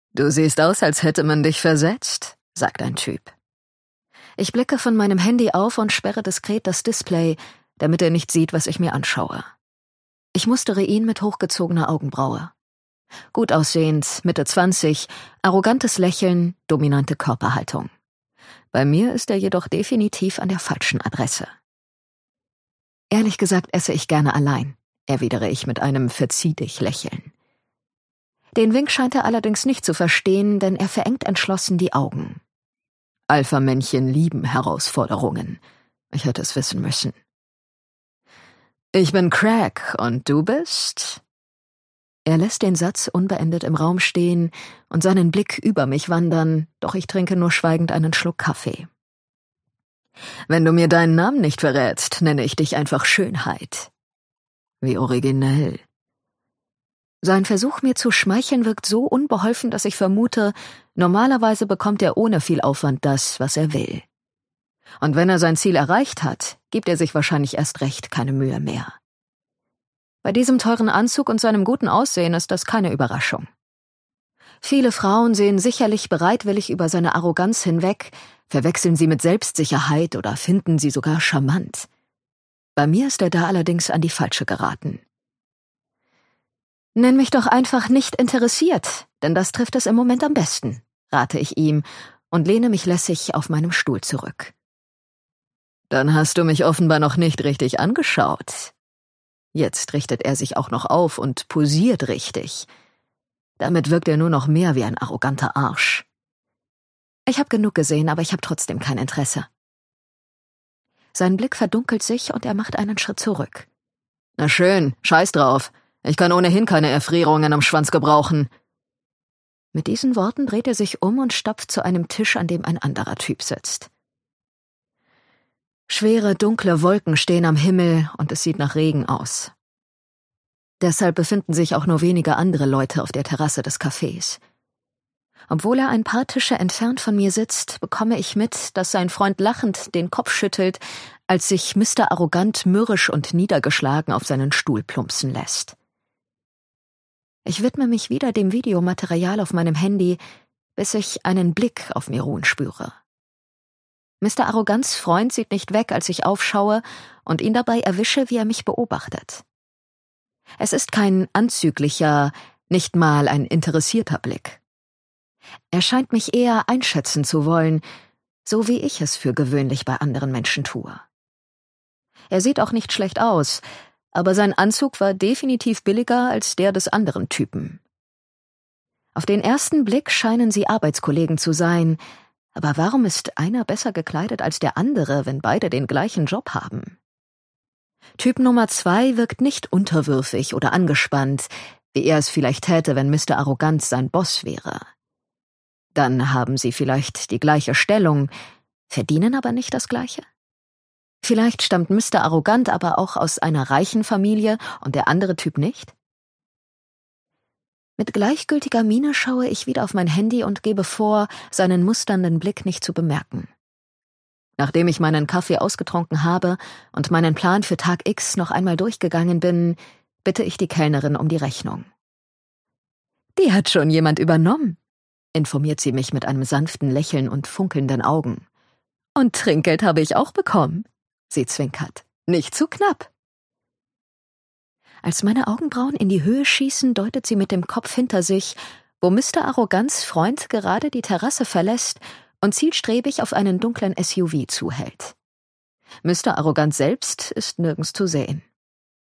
Du siehst aus, als hätte man dich versetzt, sagt ein Typ. Ich blicke von meinem Handy auf und sperre diskret das Display, damit er nicht sieht, was ich mir anschaue. Ich mustere ihn mit hochgezogener Augenbraue. Gut aussehend, Mitte 20, arrogantes Lächeln, dominante Körperhaltung. Bei mir ist er jedoch definitiv an der falschen Adresse. Ehrlich gesagt esse ich gerne allein, erwidere ich mit einem Verzieh-dich-Lächeln. Den Wink scheint er allerdings nicht zu verstehen, denn er verengt entschlossen die Augen. Alpha-Männchen lieben Herausforderungen. Ich hätte es wissen müssen. Ich bin Craig und du bist? Er lässt den Satz unbeendet im Raum stehen und seinen Blick über mich wandern, doch ich trinke nur schweigend einen Schluck Kaffee. Wenn du mir deinen Namen nicht verrätst, nenne ich dich einfach Schönheit. Wie originell. Sein Versuch, mir zu schmeicheln, wirkt so unbeholfen, dass ich vermute, normalerweise bekommt er ohne viel Aufwand das, was er will. Und wenn er sein Ziel erreicht hat, gibt er sich wahrscheinlich erst recht keine Mühe mehr. Bei diesem teuren Anzug und seinem guten Aussehen ist das keine Überraschung. Viele Frauen sehen sicherlich bereitwillig über seine Arroganz hinweg, verwechseln sie mit Selbstsicherheit oder finden sie sogar charmant. Bei mir ist er da allerdings an die falsche geraten. Nenn mich doch einfach nicht interessiert, denn das trifft es im Moment am besten, rate ich ihm und lehne mich lässig auf meinem Stuhl zurück. Dann hast du mich offenbar noch nicht richtig angeschaut. Jetzt richtet er sich auch noch auf und posiert richtig. Damit wirkt er nur noch mehr wie ein arroganter Arsch. Ich habe genug gesehen, aber ich habe trotzdem kein Interesse. Sein Blick verdunkelt sich und er macht einen Schritt zurück. Na schön, scheiß drauf. Ich kann ohnehin keine Erfrierungen am Schwanz gebrauchen. Mit diesen Worten dreht er sich um und stapft zu einem Tisch, an dem ein anderer Typ sitzt. Schwere, dunkle Wolken stehen am Himmel und es sieht nach Regen aus. Deshalb befinden sich auch nur wenige andere Leute auf der Terrasse des Cafés. Obwohl er ein paar Tische entfernt von mir sitzt, bekomme ich mit, dass sein Freund lachend den Kopf schüttelt, als sich Mr. Arrogant mürrisch und niedergeschlagen auf seinen Stuhl plumpsen lässt. Ich widme mich wieder dem Videomaterial auf meinem Handy, bis ich einen Blick auf mir ruhen spüre. Mr. Arrogants Freund sieht nicht weg, als ich aufschaue und ihn dabei erwische, wie er mich beobachtet. Es ist kein anzüglicher, nicht mal ein interessierter Blick. Er scheint mich eher einschätzen zu wollen, so wie ich es für gewöhnlich bei anderen Menschen tue. Er sieht auch nicht schlecht aus, aber sein Anzug war definitiv billiger als der des anderen Typen. Auf den ersten Blick scheinen sie Arbeitskollegen zu sein, aber warum ist einer besser gekleidet als der andere, wenn beide den gleichen Job haben? Typ Nummer 2 wirkt nicht unterwürfig oder angespannt, wie er es vielleicht täte, wenn Mr. Arrogant sein Boss wäre. Dann haben sie vielleicht die gleiche Stellung, verdienen aber nicht das Gleiche? Vielleicht stammt Mr. Arrogant aber auch aus einer reichen Familie und der andere Typ nicht? Mit gleichgültiger Miene schaue ich wieder auf mein Handy und gebe vor, seinen musternden Blick nicht zu bemerken. Nachdem ich meinen Kaffee ausgetrunken habe und meinen Plan für Tag X noch einmal durchgegangen bin, bitte ich die Kellnerin um die Rechnung. Die hat schon jemand übernommen, informiert sie mich mit einem sanften Lächeln und funkelnden Augen. Und Trinkgeld habe ich auch bekommen. Sie zwinkert. Nicht zu knapp. Als meine Augenbrauen in die Höhe schießen, deutet sie mit dem Kopf hinter sich, wo Mr. Arrogants Freund gerade die Terrasse verlässt und zielstrebig auf einen dunklen SUV zuhält. Mr. Arrogant selbst ist nirgends zu sehen.